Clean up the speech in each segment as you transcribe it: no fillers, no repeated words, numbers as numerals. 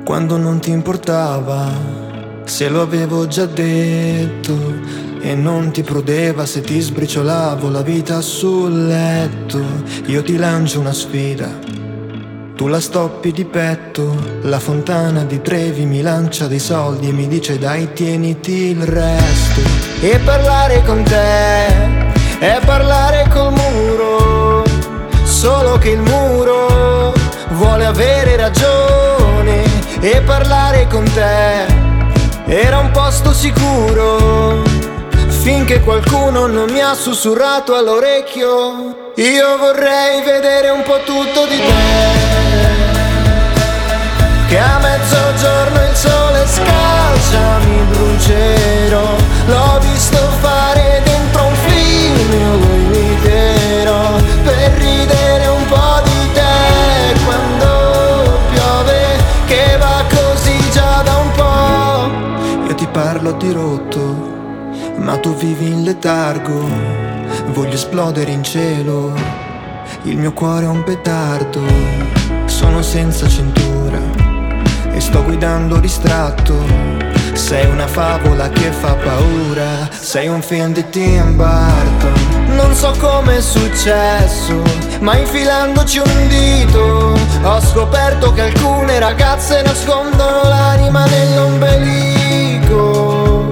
quando non ti importava, se lo avevo già detto, e non ti prudeva se ti sbriciolavo la vita sul letto. Io ti lancio una sfida, tu la stoppi di petto. La fontana di Trevi mi lancia dei soldi e mi dice dai tieniti il resto. E parlare con te è parlare col muro, solo che il muro vuole avere ragione. E parlare con te era un posto sicuro, finché qualcuno non mi ha sussurrato all'orecchio: io vorrei vedere un po' tutto di te. Che a mezzogiorno il sole scalcia, mi brucerò. L'ho visto fare dentro un film, io lo imiterò per ridere un po' di te. Quando piove, che va così già da un po'. Io ti parlo di rotto, ma tu vivi in letargo. Voglio esplodere in cielo, il mio cuore è un petardo. Sono senza cintura e sto guidando distratto. Sei una favola che fa paura, sei un film di Tim Burton. Non so come è successo, ma infilandoci un dito ho scoperto che alcune ragazze nascondono l'anima nell'ombelico.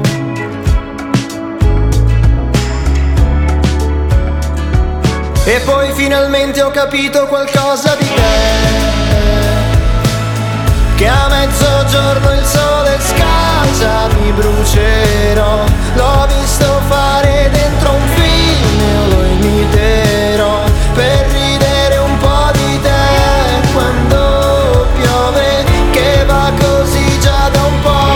E poi finalmente ho capito qualcosa di te, che a mezzogiorno il sole scalcia, mi brucerò. L'ho visto fare dentro un film, io lo imiterò per ridere un po' di te. Quando piove, che va così già da un po'.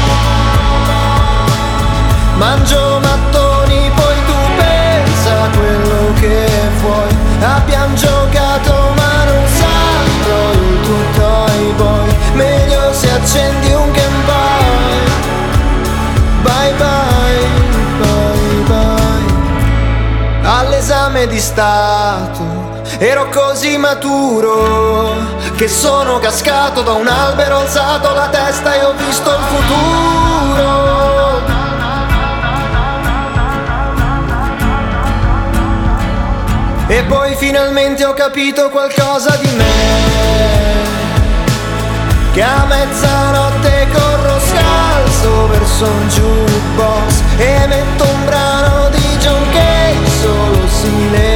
Mangio mattoni, poi tu pensa a quello che vuoi. Abbiamo giocato ma non sanno il tuo Toy Boy. Meglio se accendi un Game Boy. Bye bye, bye bye. All'esame di Stato ero così maturo che sono cascato da un albero, ho alzato la testa e ho visto il futuro. E poi finalmente ho capito qualcosa di me, che a mezzanotte corro scalzo verso un jukebox e metto un brano di John Cage, solo silenzio.